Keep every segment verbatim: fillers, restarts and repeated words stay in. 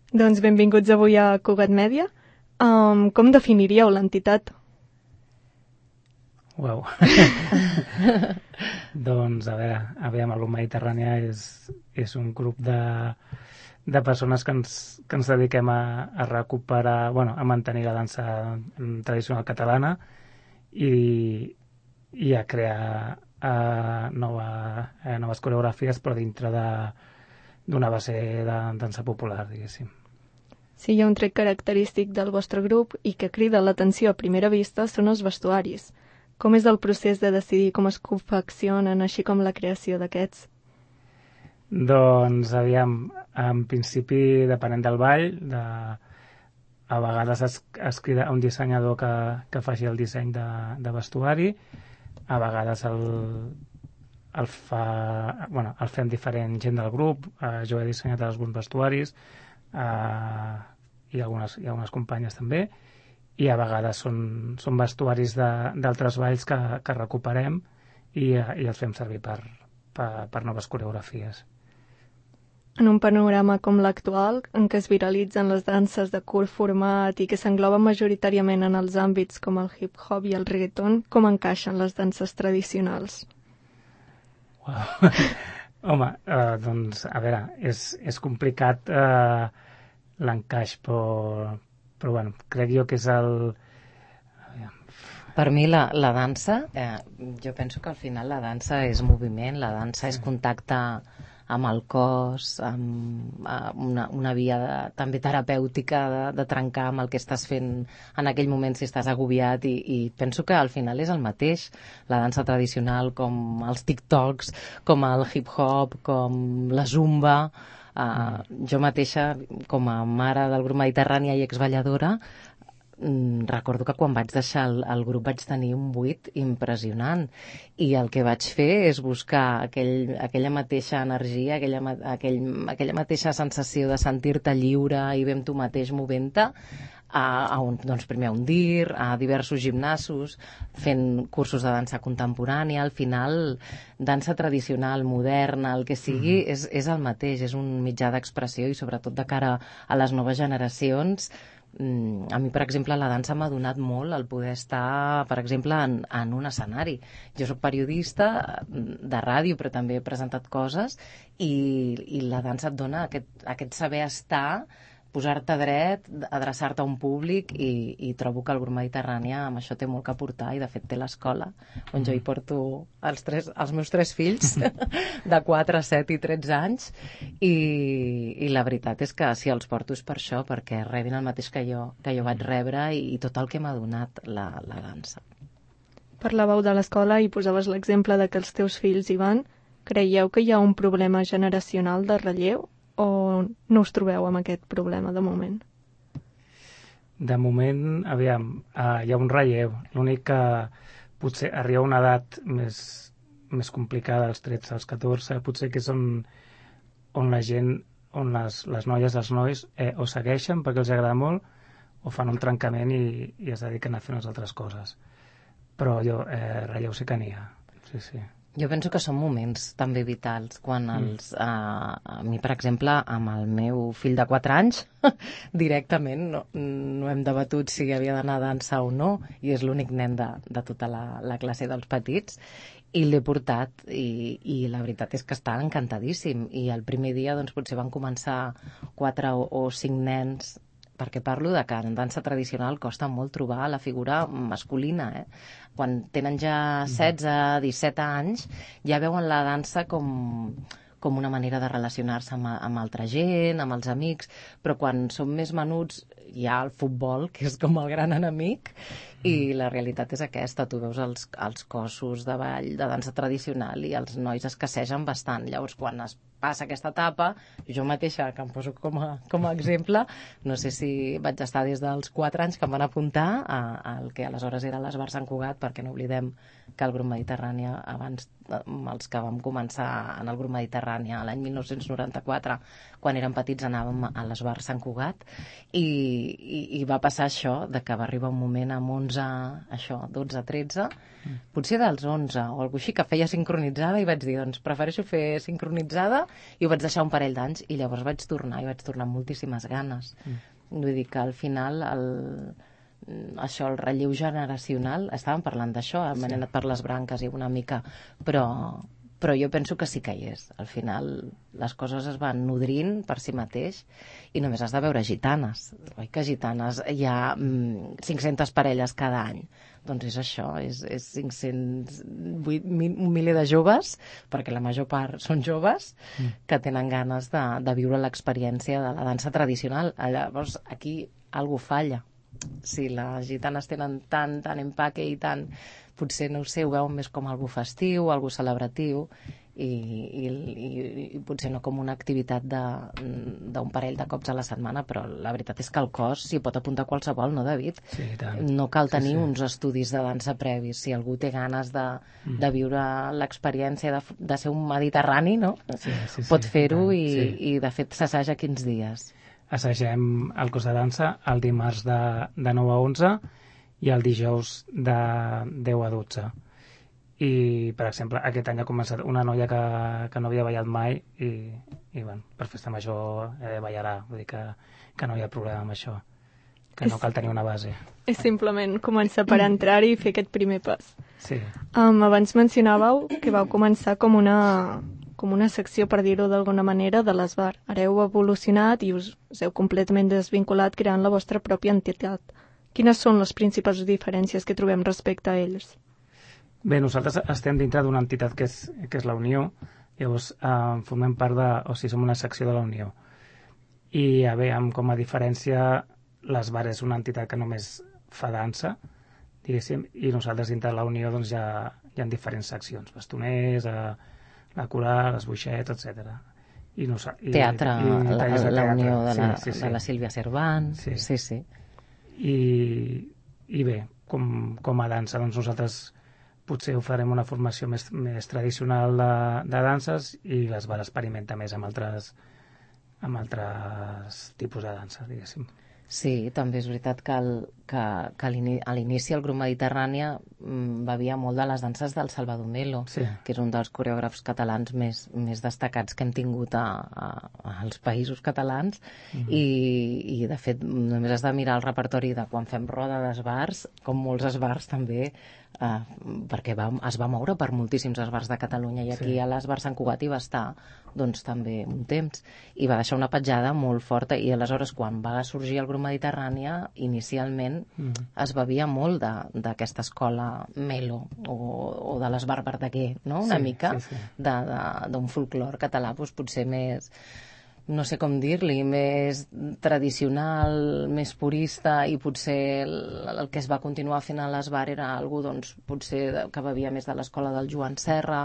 Doncs benvinguts avui a Cugat Mèdia. Um, com definiríeu l'entitat? Uau. Doncs, a veure, aviam, el Mediterrània és, és un grup de, de persones que ens, que ens dediquem a, a recuperar, bueno, a mantenir la dansa tradicional catalana i, i a crear uh, nova, uh, noves coreografies, però dintre de, d'una base de dansa popular, diguéssim. Sí, hi ha un tret característic del vostre grup i que crida l'atenció a primera vista són els vestuaris. Com és el procés de decidir com es confeccionen, així com la creació d'aquests? Doncs, aviam, en principi, depenent del ball, de, a vegades es, es crida un dissenyador que, que faci el disseny de, de vestuari, a vegades el, el, fa, bueno, el fem diferent gent del grup, eh, jo he dissenyat alguns vestuaris, eh, i, algunes, i algunes companyes també, i a vegades són, són vestuaris d'altres balls que, que recuperem i, i els fem servir per, per, per noves coreografies. En un panorama com l'actual, en què es viralitzen les danses de curt format i que s'engloben majoritàriament en els àmbits com el hip-hop i el reggaeton, com encaixen les danses tradicionals? Wow. Home, eh, doncs, a veure, és, és complicat eh, l'encaix, però, però bueno, crec jo que és el... Per mi la, la dansa, eh, jo penso que al final la dansa és moviment, la dansa és contacte amb el cos, amb una, una via de, també terapèutica de, de trencar amb el que estàs fent en aquell moment si estàs agobiat i, i penso que al final és el mateix, la dansa tradicional com els TikToks, com el hip-hop, com la zumba. Uh, jo mateixa, com a mare del grup Mediterrània i exballadora, recordo que quan vaig deixar el, el grup vaig tenir un buit impressionant i el que vaig fer és buscar aquell, aquella mateixa energia, aquella, aquell, aquella mateixa sensació de sentir-te lliure i bé amb tu mateix movent-te a, a un, doncs primer a un dir, a diversos gimnasos, fent cursos de dansa contemporània. Al final, dansa tradicional, moderna, el que sigui, mm-hmm. és, és el mateix, és un mitjà d'expressió i sobretot de cara a les noves generacions. A mi, per exemple, la dansa m'ha donat molt el poder estar, per exemple, en, en un escenari. Jo soc periodista de ràdio, però també he presentat coses i, i la dansa et dona aquest, aquest saber estar, posar-te dret, adreçar-te a un públic i, i trobo que el grup Mediterrània amb això té molt que aportar i de fet té l'escola on jo hi porto els, tres, els meus tres fills de quatre, set i tretze anys i, i la veritat és que si els porto és per això, perquè rebin el mateix que jo, que jo vaig rebre i, i tot el que m'ha donat la, la dansa. Parlàveu de l'escola i posaves l'exemple de que els teus fills hi van. Creieu que hi ha un problema generacional de relleu? O no us trobeu amb aquest problema de moment? De moment, aviam, uh, hi ha un relleu. L'únic que potser arriba a una edat més, més complicada, als tretze, als catorze, potser que és on, on la gent, on les, les noies, els nois, eh, o segueixen perquè els agrada molt, o fan un trencament i, i es dediquen a fer unes altres coses. Però jo, eh, relleu sí que n'hi ha. Sí, sí. Jo penso que són moments també vitals quan els, mm. uh, a mi per exemple amb el meu fill de quatre anys directament no, no hem debatut si havia d'anar a dansa o no i és l'únic nen de, de tota la, la classe dels petits i l'he portat i, i la veritat és que està encantadíssim i el primer dia doncs potser van començar quatre o, o cinc nens perquè parlo de que en dansa tradicional costa molt trobar la figura masculina, eh? Quan tenen ja setze, disset anys, ja veuen la dansa com, com una manera de relacionar-se amb, amb altra gent, amb els amics, però quan són més menuts hi ha el futbol, que és com el gran enemic, i la realitat és aquesta. Tu veus els, els cossos de ball, de dansa tradicional, i els nois escassegen bastant. Llavors, quan es passa aquesta etapa, jo mateixa, que em poso com a, com a exemple, no sé si vaig estar des dels quatre anys que em van apuntar al que aleshores era l'Esbar Sant Cugat, perquè no oblidem que el grup Mediterrània, abans els que vam començar en el grup Mediterrània l'any mil nou-cents noranta-quatre, quan érem petits anàvem a l'Esbar Sant Cugat, i, i, i va passar això, de que va arribar un moment amb onze, això, dotze, tretze, potser dels onze o alguna així, que feia sincronitzada, i vaig dir, doncs prefereixo fer sincronitzada, i ho vaig deixar un parell d'anys, i llavors vaig tornar, i vaig tornar amb moltíssimes ganes. Mm. Vull dir que al final el, això, el relleu generacional, estàvem parlant d'això, hem sí. anat per les branques i una mica, però... però jo penso que sí que hi és. Al final les coses es van nodrint per si mateix i només has de veure gitanes. Oi que gitanes hi ha mm, cinc-centes parelles cada any? Doncs és això, és, és cinc-cents, un miler de joves, perquè la major part són joves, mm. que tenen ganes de, de viure l'experiència de la dansa tradicional. Llavors aquí algú falla. Si les gitanes tenen tant, tant empaque i tant... potser, no ho sé, ho veuen més com algú festiu, algú celebratiu, i, i, i, i potser no com una activitat d'un parell de cops a la setmana, però la veritat és que el cos s'hi pot apuntar qualsevol, no, David? Sí, tant. No cal tenir sí, sí. uns estudis de dansa previs. Si algú té ganes de, mm. de viure l'experiència de, de ser un mediterrani, no? Sí, sí, sí, pot fer-ho i, sí. i, de fet, s'assaja quins dies? Assagem el curs de dansa el dimarts de, de nou a onze i el dijous de deu a dotze. I, per exemple, aquest any ha començat una noia que, que no havia ballat mai i, i bueno, per festa major eh, ballarà. Vull dir que, que no hi ha problema amb això, que no cal tenir una base. És simplement començar per entrar-hi i fer aquest primer pas. Sí. Um, abans mencionàveu que vau començar com una, com una secció, per dir-ho d'alguna manera, de l'Esbar. Ara heu evolucionat i us, us heu completament desvinculat creant la vostra pròpia entitat. Quines són les principals diferències que trobem respecte a ells? Bé, nosaltres estem dintre d'una entitat que és, que és la Unió, llavors eh, formem part de, o sigui, som una secció de la Unió. I a veure, com a diferència, l'Esbar és una entitat que només fa dansa, diguéssim, i nosaltres dintre de la Unió doncs, hi, ha, hi ha diferents seccions, bastoners, eh, la coral, esboixet, etcètera. I no, i, teatre, i, i la, de la teatre. Unió de la, sí, sí, sí. de la Sílvia Cervant, sí, sí. sí. I, i bé, com, com a dansa, doncs nosaltres potser ho farem una formació més, més tradicional de, de danses i l'Esbar experimenta més amb altres, amb altres tipus de dansa, diguéssim. Sí, també és veritat que, el, que, que a l'inici el grup Mediterrània mm, bevia molt de les danses del Salvador Melo, sí. que és un dels coreògrafs catalans més, més destacats que hem tingut a, a, als països catalans, mm. i, i de fet només has de mirar el repertori de quan fem roda d'esbars, com molts esbars també, eh, perquè va, es va moure per moltíssims esbars de Catalunya, i aquí sí. a l'Esbar Sant Cugat hi va estar doncs també un temps, i va deixar una petjada molt forta, i aleshores quan va sorgir el grup Mediterrània, inicialment mm. es bevia molt d'aquesta escola Melo o, o de l'Esbar Verdaguer, no? Una sí, mica sí, sí. d'un folclor català, doncs potser més, no sé com dir-li, més tradicional, més purista, i potser el, el que es va continuar fent a l'Esbar era algú, doncs, potser que bevia més de l'escola del Joan Serra,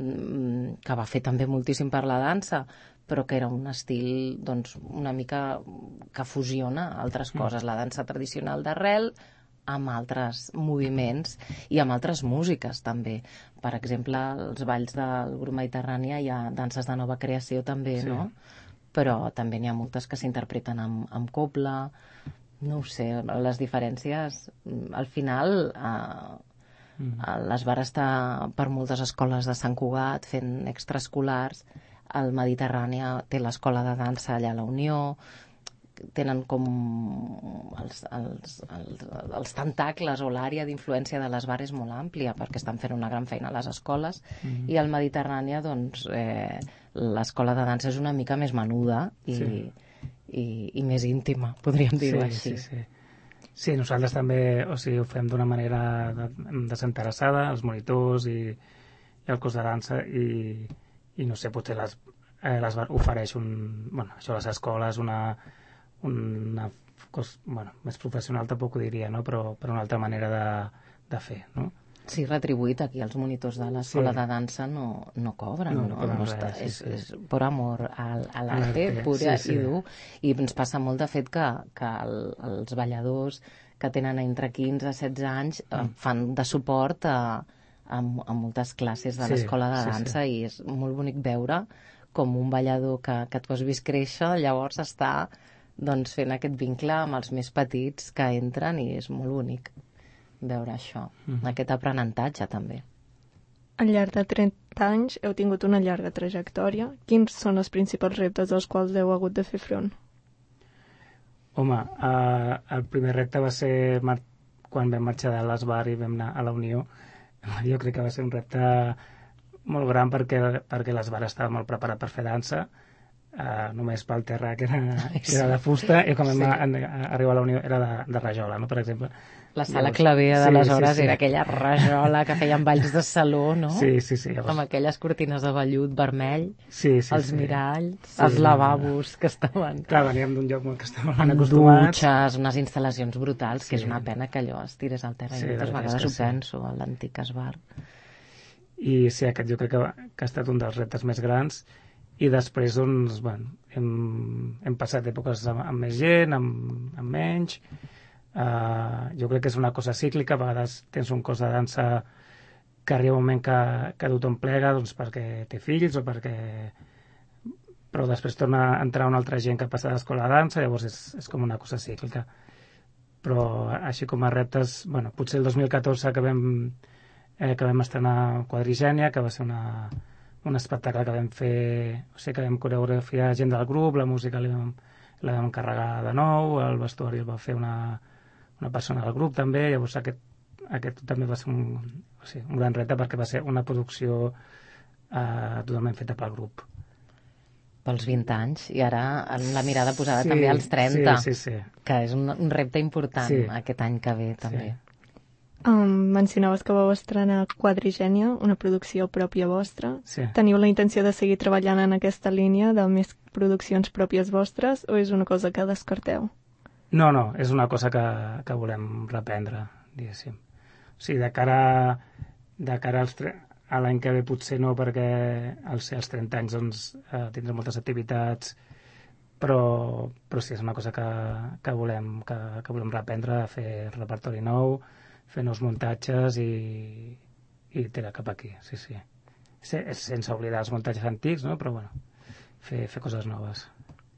que va fer també moltíssim per la dansa, però que era un estil, doncs, una mica que fusiona altres coses, la dansa tradicional d'arrel amb altres moviments i amb altres músiques també. Per exemple, als balls del grup Mediterrània hi ha danses de nova creació també, sí. no? Però també n'hi ha moltes que s'interpreten amb, amb cobla, no ho sé, les diferències, al final eh, mm. l'Esbar està per moltes escoles de Sant Cugat fent extraescolars, el Mediterrània té l'escola de dansa allà a la Unió, tenen com els, els, els, els tentacles o l'àrea d'influència de l'Esbar és molt àmplia perquè estan fent una gran feina a les escoles, mm-hmm. i al Mediterrània doncs eh, l'escola de dansa és una mica més menuda i, sí. i, i més íntima, podríem dir-ho sí, així. Sí, sí. Sí, nosaltres també, o sigui, ho fem d'una manera desinteressada, els monitors i, i el curs de dansa, i, i no sé, potser les, eh, l'Esbar ofereix un, bueno, això a les escoles una una cosa, bueno, més professional tampoc ho diria, no? Però per una altra manera de, de fer, no? Sí, retribuït. Aquí els monitors de l'escola sí. de dansa no, no cobren, no? no, no, no res, està, sí, és, sí. és per amor a, a l'arte, pura sí, sí. i dur. I ens passa molt, de fet, que, que el, els balladors que tenen entre quinze i setze anys mm. fan de suport a, a, a moltes classes de l'escola de dansa, sí, sí. i és molt bonic veure com un ballador que, que tu has vist créixer, llavors està doncs, fent aquest vincle amb els més petits que entren, i és molt bonic. veure això, mm-hmm. aquest aprenentatge també. Al llarg de trenta anys heu tingut una llarga trajectòria. Quins són els principals reptes als quals heu hagut de fer front? Home, eh, el primer repte va ser mar- quan vam marxar de l'Esbar i vam anar a la Unió. Jo crec que va ser un repte molt gran perquè, perquè l'Esbar estava molt preparat per fer dansa, eh, només pel terra que era, que era de fusta, i quan vam sí. arribar a la Unió era de, de rajola, no? Per exemple. La sala Clavea d'aleshores sí, sí, sí. era aquella rajola que feien balls de saló, no? Sí, sí, sí. Llavors... Amb aquelles cortines de vellut vermell, sí, sí, els sí. miralls, sí, els lavabos que estaven... Clar, veníem d'un lloc molt que estàvem ben acostumats. Amb dutxes, unes instal·lacions brutals, sí. que és una pena que allò es tirés al terra. Sí, I moltes vegades ho sí. penso, a l'antic esbar. I sí, aquest jo crec que, que ha estat un dels reptes més grans. I després, doncs, bueno, hem, hem passat èpoques amb, amb més gent, amb, amb menys... Uh, jo crec que és una cosa cíclica. A vegades tens un cos de dansa que arriba un moment que, que tothom plega, doncs, perquè té fills o perquè... però després torna a entrar una altra gent que passa de l'escola de dansa, llavors és, és com una cosa cíclica. Però així com a reptes, bueno, potser el dos mil catorze que vam, eh, que vam estrenar Quadrigènia, que va ser una, un espectacle que vam fer, o sigui, que vam coreografiar gent del grup, la música la vam, la vam encarregar de nou, el vestuari el va fer una una persona del grup també, llavors aquest, aquest també va ser un, o sigui, un gran repte perquè va ser una producció eh, totalment feta pel grup. Pels vint anys, i ara amb la mirada posada sí, també als trenta, sí, sí, sí. que és un, un repte important sí. aquest any que ve també. Sí. Um, mencionaves que vau estrenar Quadrigènia, una producció pròpia vostra. Sí. Teniu la intenció de seguir treballant en aquesta línia de més produccions pròpies vostres o és una cosa que descarteu? No, no, és una cosa que, que volem reprendre, diguéssim. O sigui, de cara, de cara als tre... a l'any que ve potser no, perquè als, als trenta anys doncs, eh, tindrem moltes activitats, però, però sí, és una cosa que, que, volem, que, que volem reprendre, fer repertori nou, fer nous muntatges i, i tirar cap aquí, sí, sí. Sense oblidar els muntatges antics, no? Però bueno, fer, fer coses noves.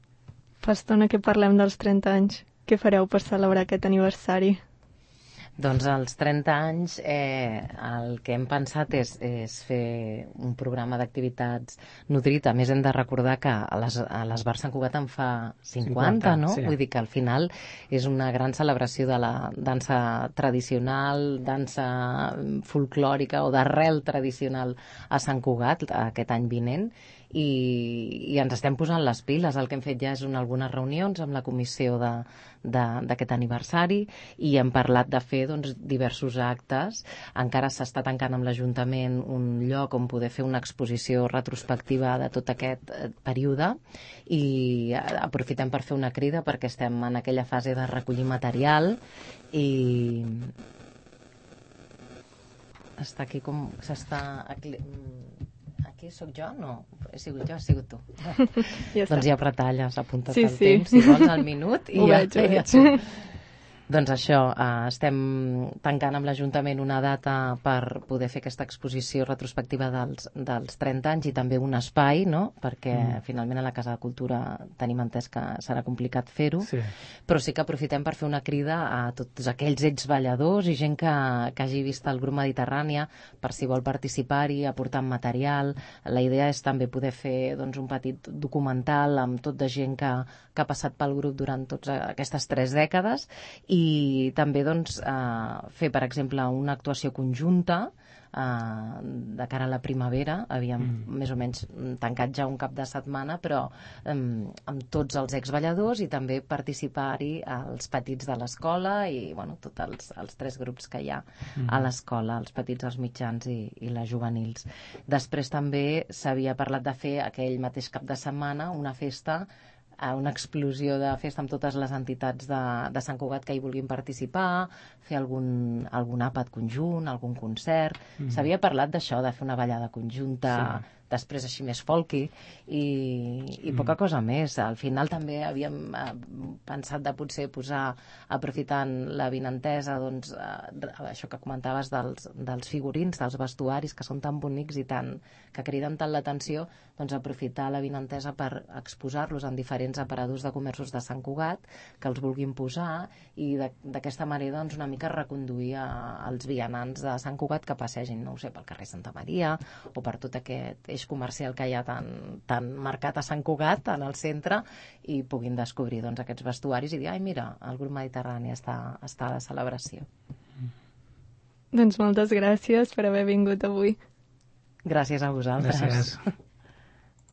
Fa estona que parlem dels trenta anys. Què fareu per celebrar aquest aniversari? Doncs als trenta anys eh, el que hem pensat és, és fer un programa d'activitats nodrit. A més, hem de recordar que a les, a l'Esbar Sant Cugat en fa cinquanta, no? Sí. Vull dir que al final és una gran celebració de la dansa tradicional, dansa folclòrica o d'arrel tradicional a Sant Cugat aquest any vinent. I, i ens estem posant les piles. El que hem fet ja és una, algunes reunions amb la comissió de, de, d'aquest aniversari i hem parlat de fer doncs, diversos actes. Encara s'està tancant amb l'Ajuntament un lloc on poder fer una exposició retrospectiva de tot aquest eh, període i aprofitem per fer una crida perquè estem en aquella fase de recollir material i està aquí com s'està... Aquí sóc jo? No, he sigut jo, ha sigut tu. Ja doncs ja retalles, apunta't sí, el sí. temps, si vols, al minut. I ho ja, veig, ho veig. Doncs això, eh, estem tancant amb l'Ajuntament una data per poder fer aquesta exposició retrospectiva dels, dels trenta anys i també un espai, no? Perquè mm. finalment a la Casa de Cultura tenim entès que serà complicat fer-ho, sí. Però sí que aprofitem per fer una crida a tots aquells exballadors i gent que, que hagi vist el grup Mediterrània per si vol participar-hi, aportar material. La idea és també poder fer doncs, un petit documental amb tot de gent que, que ha passat pel grup durant totes aquestes tres dècades i també doncs, eh, fer, per exemple, una actuació conjunta eh, de cara a la primavera. Havíem mm. més o menys tancat ja un cap de setmana, però eh, amb tots els exballadors i també participar-hi els petits de l'escola i bueno, tots els, els tres grups que hi ha mm. a l'escola, els petits, els mitjans i, i les juvenils. Després també s'havia parlat de fer aquell mateix cap de setmana una festa, una explosió de festa amb totes les entitats de, de Sant Cugat que hi vulguin participar, fer algun, algun àpat conjunt, algun concert. Mm-hmm. S'havia parlat d'això, de fer una ballada conjunta, sí. després així més folky, i, i poca cosa més. Al final també havíem eh, pensat de potser posar, aprofitant la vinentesa, doncs, eh, això que comentaves dels, dels figurins, dels vestuaris, que són tan bonics i tan, que criden tant l'atenció, doncs aprofitar la vinentesa per exposar-los en diferents aparadors de comerços de Sant Cugat, que els vulguin posar, i d'aquesta manera doncs, una mica reconduir a, als vianants de Sant Cugat que passegin, no ho sé, pel carrer Santa Maria o per tot aquest eix comercial que hi ha tan, tan marcat a Sant Cugat, en el centre, i puguin descobrir doncs, aquests vestuaris i dir, ai mira, el grup mediterrani està, està a la celebració. Doncs moltes gràcies per haver vingut avui. Gràcies a vosaltres. Gràcies.